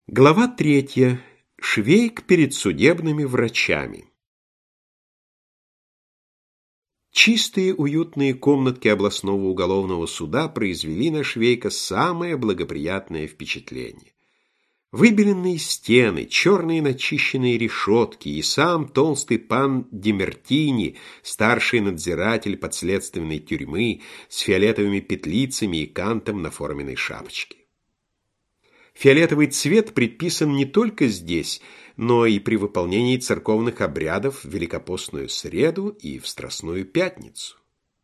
Глава 3. Швейк перед судебными врачами. Чистые, уютные комнатки областного уголовного суда произвели на Швейка самое благоприятное впечатление. Выбеленные стены, черные начищенные решетки и сам толстый пан Демертини, старший надзиратель подследственной тюрьмы с фиолетовыми петлицами и кантом на форменной шапочке. Фиолетовый цвет предписан не только здесь, но и при выполнении церковных обрядов в Великопостную среду и в Страстную пятницу.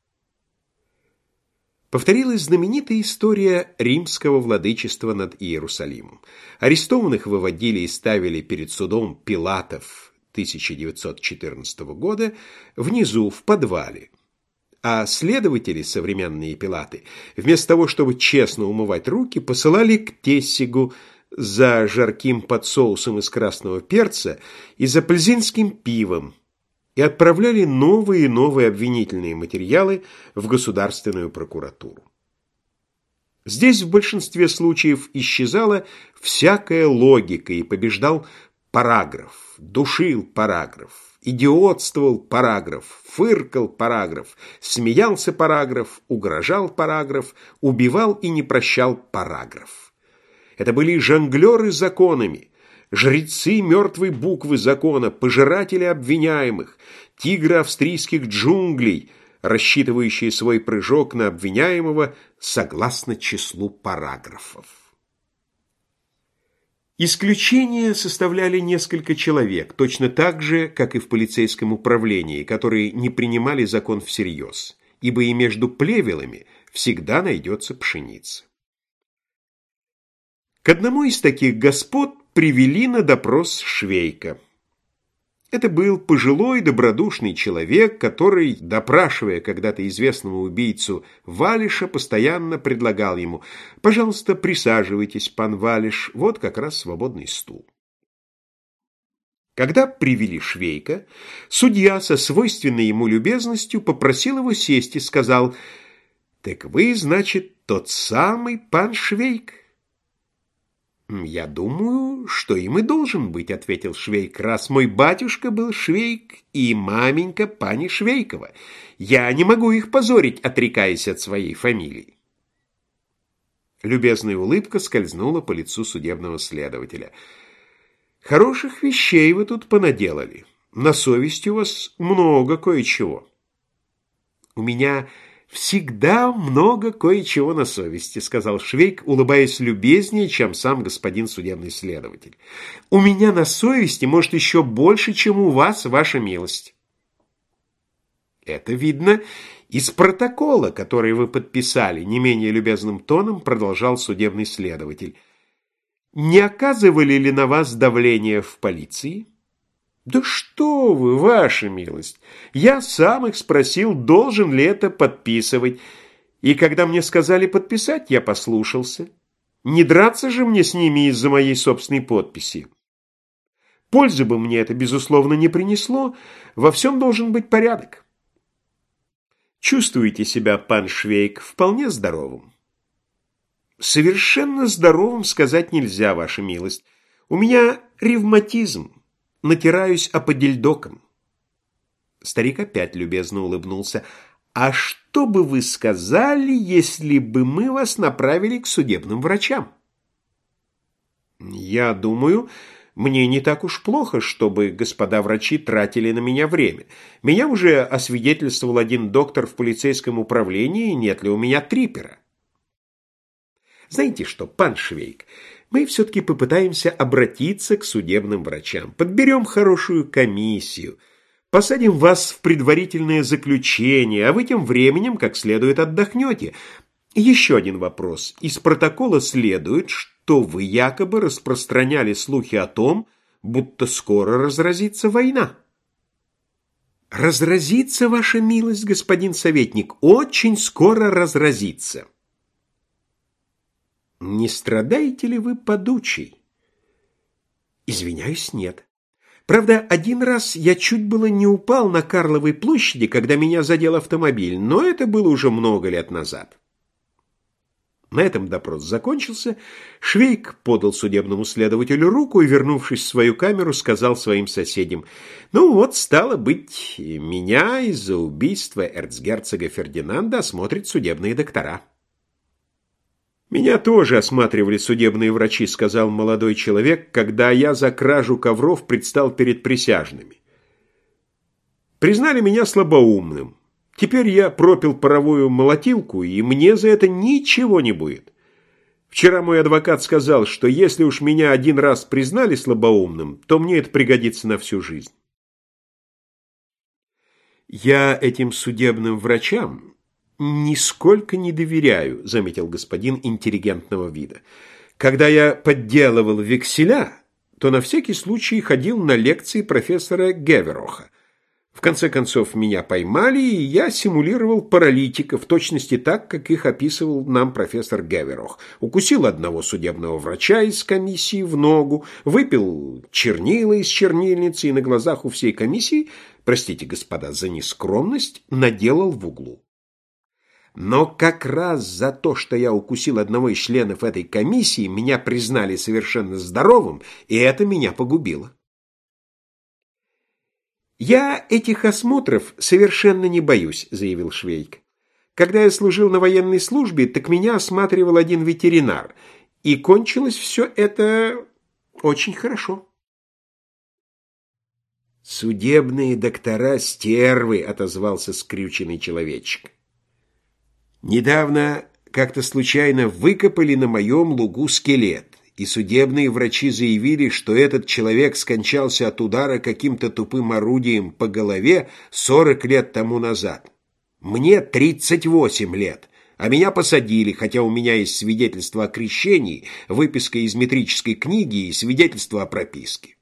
Повторилась знаменитая история римского владычества над Иерусалимом. Арестованных выводили и ставили перед судом Пилатов 1914 года внизу, в подвале. А следователи, современные Пилаты, вместо того, чтобы честно умывать руки, посылали к Тессигу за жарким подсоусом из красного перца и за пользинским пивом и отправляли новые и новые обвинительные материалы в государственную прокуратуру. Здесь в большинстве случаев исчезала всякая логика и побеждал параграф, душил параграф. Идиотствовал параграф, фыркал параграф, смеялся параграф, угрожал параграф, убивал и не прощал параграф. Это были жонглеры законами, жрецы мертвой буквы закона, пожиратели обвиняемых, тигры австрийских джунглей, рассчитывающие свой прыжок на обвиняемого согласно числу параграфов. Исключения составляли несколько человек, точно так же, как и в полицейском управлении, которые не принимали закон всерьез, ибо и между плевелами всегда найдется пшеница. К одному из таких господ привели на допрос Швейка. Это был пожилой добродушный человек, который, допрашивая когда-то известного убийцу Валиша, постоянно предлагал ему: «Пожалуйста, присаживайтесь, пан Валиш, вот как раз свободный стул». Когда привели Швейка, судья со свойственной ему любезностью попросил его сесть и сказал: «Так вы, значит, тот самый пан Швейк?» «Я думаю, что им и должен быть», — ответил Швейк, «раз мой батюшка был Швейк и маменька пани Швейкова. Я не могу их позорить, отрекаясь от своей фамилии». Любезная улыбка скользнула по лицу судебного следователя. «Хороших вещей вы тут понаделали. На совести у вас много кое-чего». «У меня всегда много кое-чего на совести», — сказал Швейк, улыбаясь любезнее, чем сам господин судебный следователь. «У меня на совести, может, еще больше, чем у вас, ваша милость». «Это видно из протокола, который вы подписали», — не менее любезным тоном продолжал судебный следователь. «Не оказывали ли на вас давление в полиции?» «Да что вы, ваша милость! Я сам их спросил, должен ли это подписывать, и когда мне сказали подписать, я послушался. Не драться же мне с ними из-за моей собственной подписи. Пользы бы мне это, безусловно, не принесло, во всем должен быть порядок». «Чувствуете себя, пан Швейк, вполне здоровым?» «Совершенно здоровым сказать нельзя, ваша милость. У меня ревматизм. Натираюсь аподельдоком». Старик опять любезно улыбнулся. «А что бы вы сказали, если бы мы вас направили к судебным врачам?» «Я думаю, мне не так уж плохо, чтобы господа врачи тратили на меня время. Меня уже освидетельствовал один доктор в полицейском управлении, нет ли у меня трипера». «Знаете что, пан Швейк, мы все-таки попытаемся обратиться к судебным врачам. Подберем хорошую комиссию, посадим вас в предварительное заключение, а вы тем временем как следует отдохнете. Еще один вопрос. Из протокола следует, что вы якобы распространяли слухи о том, будто скоро разразится война». «Разразится, ваша милость, господин советник, очень скоро разразится». «Не страдаете ли вы подучей?» «Извиняюсь, нет. Правда, один раз я чуть было не упал на Карловой площади, когда меня задел автомобиль, но это было уже много лет назад». На этом допрос закончился. Швейк подал судебному следователю руку и, вернувшись в свою камеру, сказал своим соседям: «Ну вот, стало быть, меня из-за убийства эрцгерцога Фердинанда осмотрят судебные доктора». «Меня тоже осматривали судебные врачи», — сказал молодой человек, «когда я за кражу ковров предстал перед присяжными. Признали меня слабоумным. Теперь я пропил паровую молотилку, и мне за это ничего не будет. Вчера мой адвокат сказал, что если уж меня один раз признали слабоумным, то мне это пригодится на всю жизнь». «Я этим судебным врачам нисколько не доверяю», — заметил господин интеллигентного вида. «Когда я подделывал векселя, то на всякий случай ходил на лекции профессора Гевероха. В конце концов, меня поймали, и я симулировал паралитика, в точности так, как их описывал нам профессор Геверох. Укусил одного судебного врача из комиссии в ногу, выпил чернила из чернильницы и на глазах у всей комиссии, простите, господа, за нескромность, наделал в углу. Но как раз за то, что я укусил одного из членов этой комиссии, меня признали совершенно здоровым, и это меня погубило». «Я этих осмотров совершенно не боюсь», — заявил Швейк. «Когда я служил на военной службе, так меня осматривал один ветеринар, и кончилось все это очень хорошо». «Судебные доктора стервы», — отозвался скрюченный человечек. «Недавно как-то случайно выкопали на моем лугу скелет, и судебные врачи заявили, что этот человек скончался от удара каким-то тупым орудием по голове 40 лет тому назад. Мне 38 лет, а меня посадили, хотя у меня есть свидетельство о крещении, выписка из метрической книги и свидетельство о прописке.